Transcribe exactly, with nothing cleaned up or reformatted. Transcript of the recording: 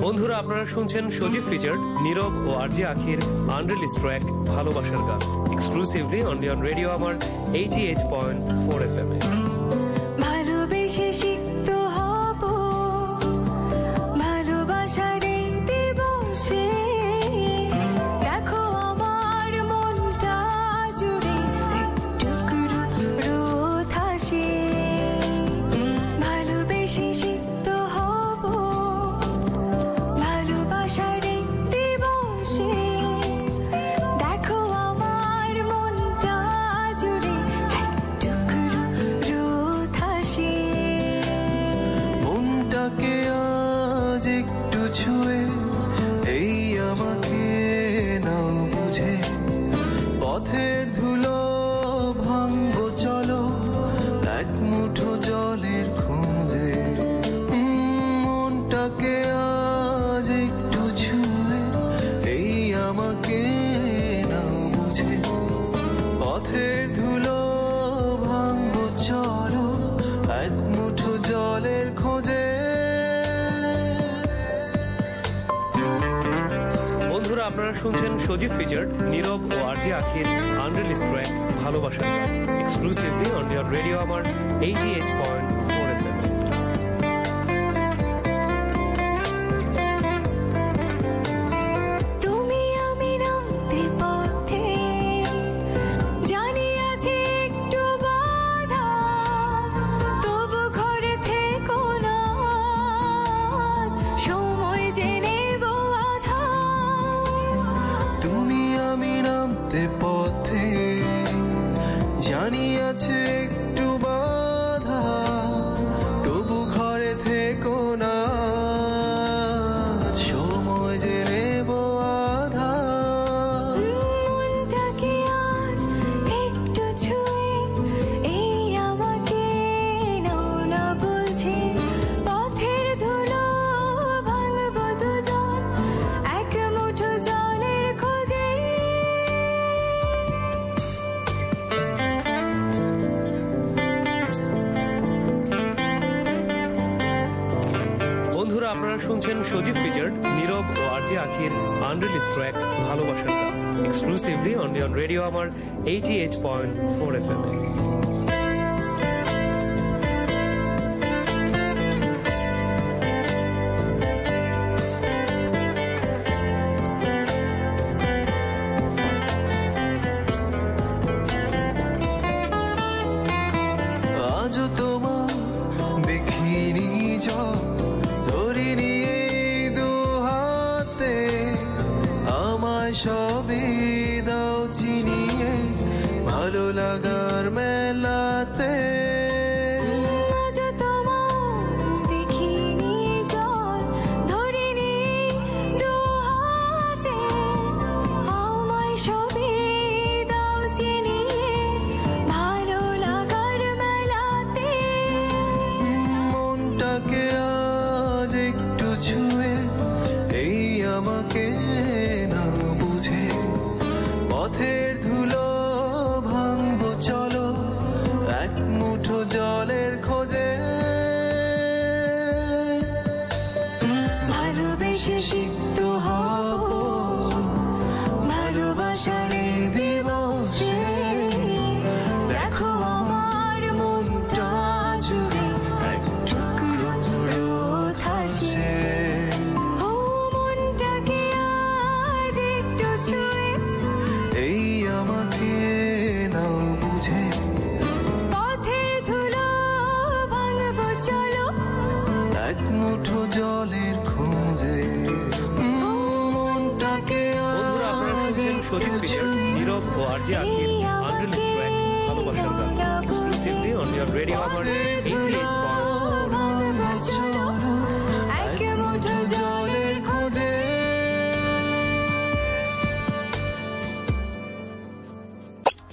বন্ধুরা, আপনারা শুনছেন সজীব ফিচার্ড নীরব ও আরজি আখির আনরিলিজ ট্র্যাক ভালোবাসার গান, এক্সক্লুসিভলি অনলি অন রেডিও আমার eighty eight point four F M এ। ভালোবেসে সিক্ত হব ভালোবাসার এই দিবসে, দেখো আমার মনটা জুড়ে টুকরো রোদ হাসে। ভালোবেসে সিক্ত হব ভালোবাসার এই দিবসে, দেখো আমার মনটা জুড়ে টুকরো রোদ হাসে। মনটাকে আজ একটু ছুঁয়ে এই আমাকে নাও বুঝে, পথের ধুলো ভাঙবো চলো এক মুঠো জলের খোঁজে। মনটাকে আজ একটু ছুঁয়ে এই আমাকে নাও বুঝে, পথের ধুলো ভাঙবো চলো এক মুঠো জলের খোঁজে। বন্ধুরা, আপনারা শুনছেন সজীব ফিচার্ড নীরব ও আরজি আখির আনরিলিজ ট্র্যাক ভালোবাসার গান, এক্সক্লুসিভলি অনলি অন রেডিও আমার eighty eight point four F M. তুমি আমি নামতে পথে, জানি আছে একটু বাধা, তবু ঘরে থেকো না, সময় জেনে আধা। তুমি আমি নামতে পথে, জানি আছে একটু বাধা, তবু ঘরে থেকো না, সময় যে নেব আধা। মনটাকে আজ একটু ছুঁয়ে এই আমাকে নাও না বুঝে, পথের ধুলো ভাঙবো দুজন এক মুঠো জলের খোঁজে। বন্ধুরা, আপনারা শুনছেন সজীব ফিচার্ড নীরব ও আরজি আখির আনরিলিজ ট্র্যাক ভালোবাসার গান, এক্সক্লুসিভলি অনলি অন রেডিও আমার eighty eight point four F M এ। আজও তোমার দেখিনি জল ধরিনি দু হাতে, আমায় সবই দাও চিনিয়ে ভালো লাগার মেলাতে। আজ তোমার দেখিনি জল ধরিনি দু হাতে, আমায় সবই দাও চিনিয়ে ভালো লাগার মেলাতে। মনটাকে আজ একটু ছুঁয়ে এই আমাকে না বুঝে, পথের ধুলো ভাঙবো চলো এক মুঠো জলের খোঁজে। ভালোবেসে সিক্ত হব ভালোবাসার এই দিবসে, দেখো আমার মনটা জুড়ে এক টুকরো রোদ হাসে। ও মনটাকে আজ একটু ছুঁয়ে এই আমাকে নাও বুঝে, পথের ধুলো ভাঙবো চলো এক মুঠো জলের খোঁজে। মনটাকে বন্ধুরা, আপনারা আজ শুনছেন একটু সজীব ফিচার্ড ছুঁয়ে নীরব ও আরজি আখির আনরিলিজ ট্র্যাক ভালোবাসার গান, এক্সক্লুসিভলি অনলি অন রেডিও আমার এইটি এইট